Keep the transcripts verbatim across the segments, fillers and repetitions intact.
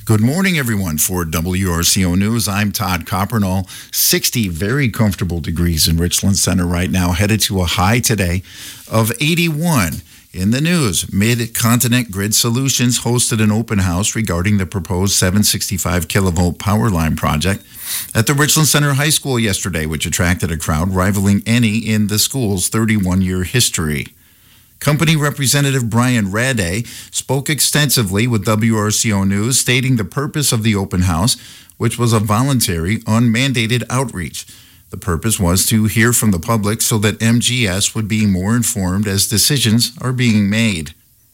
Good morning, everyone. For W R C O News, I'm Todd Coppernall. sixty very comfortable degrees in Richland Center right now, headed to a high today of eighty-one. In the news, Mid-Continent Grid Solutions hosted an open house regarding the proposed seven sixty-five kilovolt power line project at the Richland Center High School yesterday, which attracted a crowd rivaling any in the school's thirty-one-year history. Company Representative Brian Rade spoke extensively with W R C O News, stating the purpose of the open house, which was a voluntary, unmandated outreach. The purpose was to hear from the public so that M G S would be more informed as decisions are being made.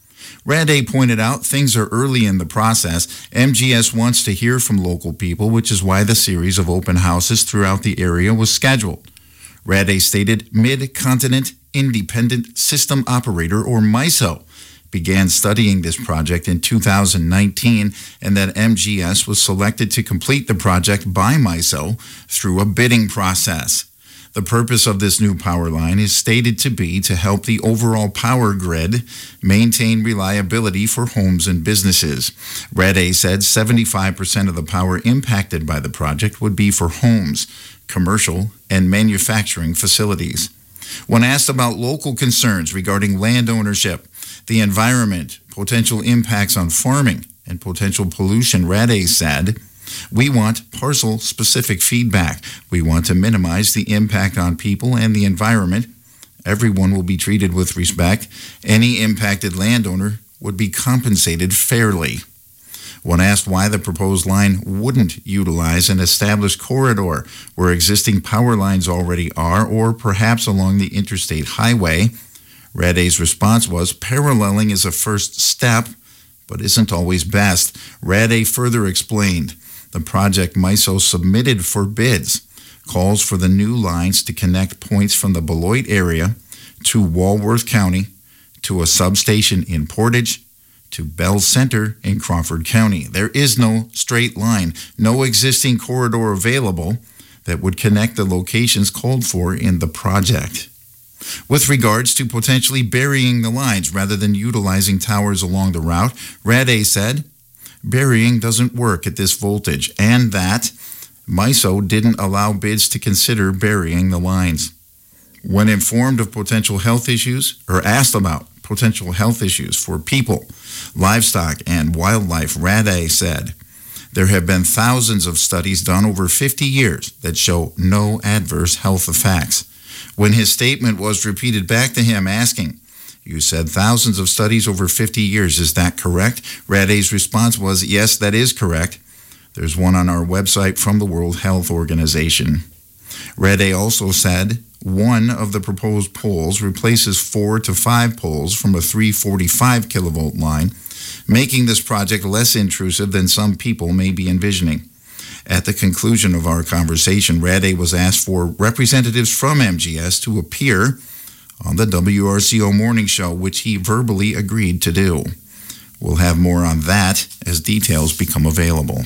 Rade pointed out things are early in the process. M G S wants to hear from local people, which is why the series of open houses throughout the area was scheduled. Rade stated Mid-Continent Independent System Operator, or MISO, began studying this project in two thousand nineteen, and that M G S was selected to complete the project by MISO through a bidding process. The purpose of this new power line is stated to be to help the overall power grid maintain reliability for homes and businesses. Rade said seventy-five percent of the power impacted by the project would be for homes, commercial, and manufacturing facilities. When asked about local concerns regarding land ownership, the environment, potential impacts on farming, and potential pollution, Rade said, "We want parcel-specific feedback. We want to minimize the impact on people and the environment. Everyone will be treated with respect. Any impacted landowner would be compensated fairly." When asked why the proposed line wouldn't utilize an established corridor where existing power lines already are, or perhaps along the interstate highway, Rade's response was, "Paralleling is a first step, but isn't always best." Rade further explained, the project MISO submitted for bids calls for the new lines to connect points from the Beloit area to Walworth County, to a substation in Portage, to Bell Center in Crawford County. There is no straight line, no existing corridor available that would connect the locations called for in the project. With regards to potentially burying the lines rather than utilizing towers along the route, Rade said, "Burying doesn't work at this voltage," and that MISO didn't allow bids to consider burying the lines. When informed of potential health issues, or asked about potential health issues for people, livestock, and wildlife, Rade said, "There have been thousands of studies done over fifty years that show no adverse health effects." When his statement was repeated back to him asking, "You said thousands of studies over fifty years, is that correct?" Rade's response was, "Yes, that is correct. There's one on our website from the World Health Organization." Rade also said one of the proposed poles replaces four to five poles from a three forty-five kilovolt line, making this project less intrusive than some people may be envisioning. At the conclusion of our conversation, Rade was asked for representatives from M G S to appear on the W R C O Morning Show, which he verbally agreed to do. We'll have more on that as details become available.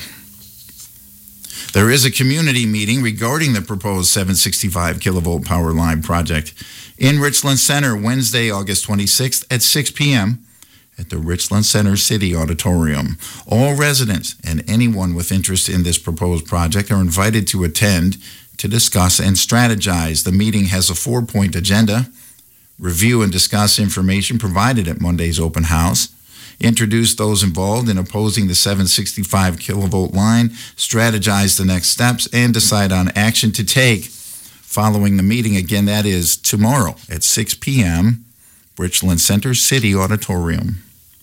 There is a community meeting regarding the proposed seven sixty-five kilovolt power line project in Richland Center Wednesday, August twenty-sixth at six p.m. at the Richland Center City Auditorium. All residents and anyone with interest in this proposed project are invited to attend to discuss and strategize. The meeting has a four-point agenda: review and discuss information provided at Monday's open house, introduce those involved in opposing the seven sixty-five kilovolt line, strategize the next steps, and decide on action to take following the meeting. Again, that is tomorrow at six p.m., Richland Center City Auditorium.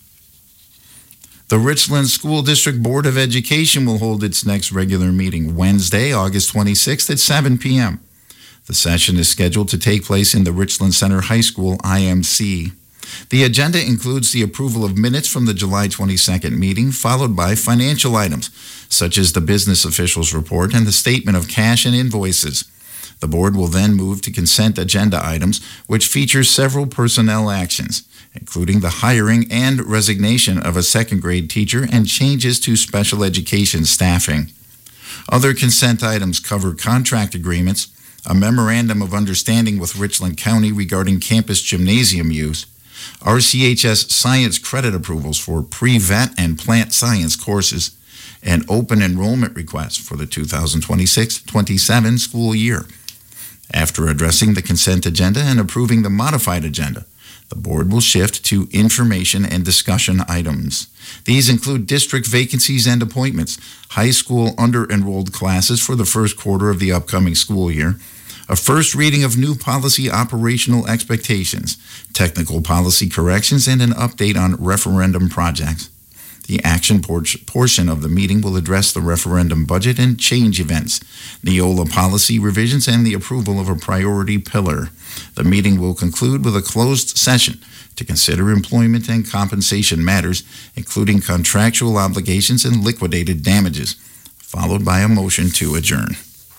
The Richland School District Board of Education will hold its next regular meeting Wednesday, August twenty-sixth at seven p.m. The session is scheduled to take place in the Richland Center High School I M C. The agenda includes the approval of minutes from the July twenty-second meeting, followed by financial items, such as the business officials report and the statement of cash and invoices. The board will then move to consent agenda items, which features several personnel actions, including the hiring and resignation of a second grade teacher and changes to special education staffing. Other consent items cover contract agreements, a memorandum of understanding with Richland County regarding campus gymnasium use, R C H S science credit approvals for pre-vet and plant science courses, and open enrollment requests for the two thousand twenty-six twenty-seven school year. After addressing the consent agenda and approving the modified agenda, the board will shift to information and discussion items. These include district vacancies and appointments, high school under-enrolled classes for the first quarter of the upcoming school year, a first reading of new policy operational expectations, technical policy corrections, and an update on referendum projects. The action por- portion of the meeting will address the referendum budget and change events, Neola policy revisions, and the approval of a priority pillar. The meeting will conclude with a closed session to consider employment and compensation matters, including contractual obligations and liquidated damages, followed by a motion to adjourn.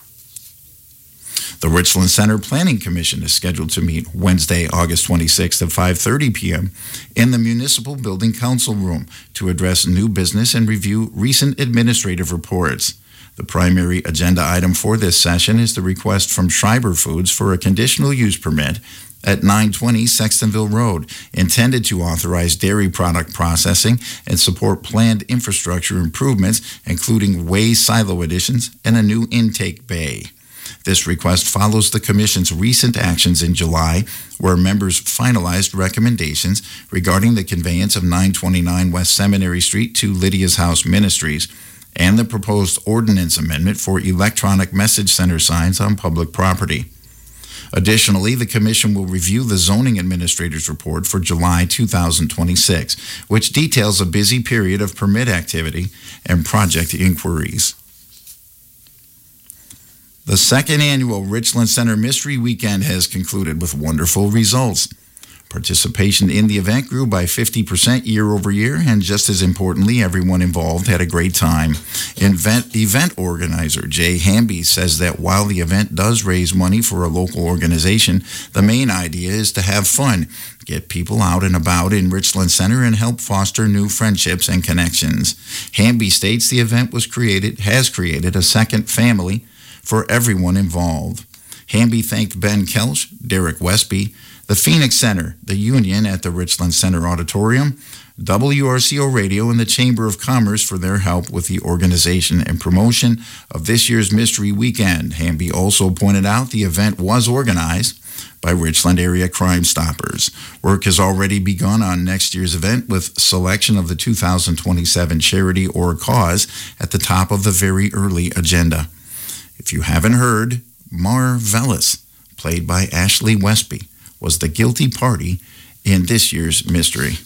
The Richland Center Planning Commission is scheduled to meet Wednesday, August twenty-sixth at five thirty p.m. in the Municipal Building Council Room to address new business and review recent administrative reports. The primary agenda item for this session is the request from Schreiber Foods for a conditional use permit at nine twenty Sextonville Road, intended to authorize dairy product processing and support planned infrastructure improvements, including whey silo additions and a new intake bay. This request follows the Commission's recent actions in July, where members finalized recommendations regarding the conveyance of nine twenty-nine West Seminary Street to Lydia's House Ministries and the proposed ordinance amendment for electronic message center signs on public property. Additionally, the Commission will review the Zoning Administrator's report for July two thousand twenty-six, which details a busy period of permit activity and project inquiries. The second annual Richland Center Mystery Weekend has concluded with wonderful results. Participation in the event grew by fifty percent year over year, and just as importantly, everyone involved had a great time. Event, event organizer Jay Hamby says that while the event does raise money for a local organization, the main idea is to have fun, get people out and about in Richland Center, and help foster new friendships and connections. Hamby states the event was created, has created a second family for everyone involved. Hamby thanked Ben Kelch, Derek Westby, the Phoenix Center, the Union at the Richland Center Auditorium, W R C O Radio, and the Chamber of Commerce for their help with the organization and promotion of this year's Mystery Weekend. Hamby also pointed out the event was organized by Richland Area Crime Stoppers. Work has already begun on next year's event with selection of the two thousand twenty-seven charity or cause at the top of the very early agenda. If you haven't heard, Marvelous, played by Ashley Westby, was the guilty party in this year's mystery.